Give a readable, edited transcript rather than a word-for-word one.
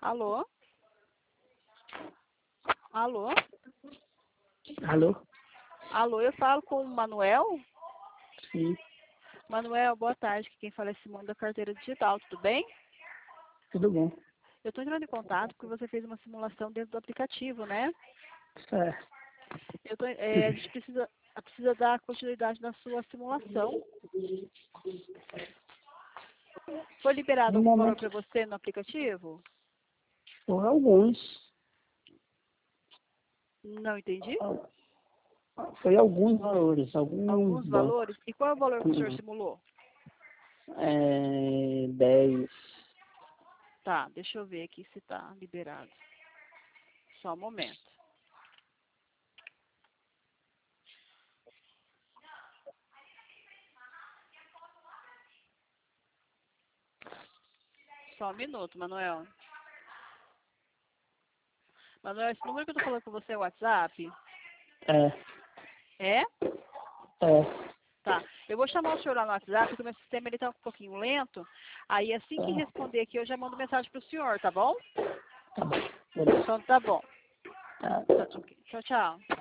Alô? Alô? Alô? Alô, eu falo com o Manuel? Sim, Manuel, boa tarde. Quem fala é Simone da Carteira Digital, tudo bem? tudo bom. Eu estou entrando em contato porque você fez uma simulação dentro do aplicativo, né? Certo. A gente precisa dar continuidade na sua simulação. Foi liberado No algum valor momento, para você no aplicativo? por alguns. Não entendi. Foi alguns valores, alguns Alguns bancos. valores? E qual é o valor que o senhor simulou? 10. Tá, deixa eu ver aqui se está liberado. Só um momento. Só um minuto, Manuel. Manuel, esse número que eu tô falando com você é o WhatsApp? É, É? é. Tá. Eu vou chamar o senhor lá no WhatsApp, porque o meu sistema ele tá um pouquinho lento. Aí assim que Tá, responder aqui, eu já mando mensagem pro senhor, tá bom? tá bom. Beleza. Então tá bom. Tá, Tá, tá. ok. Tchau, tchau.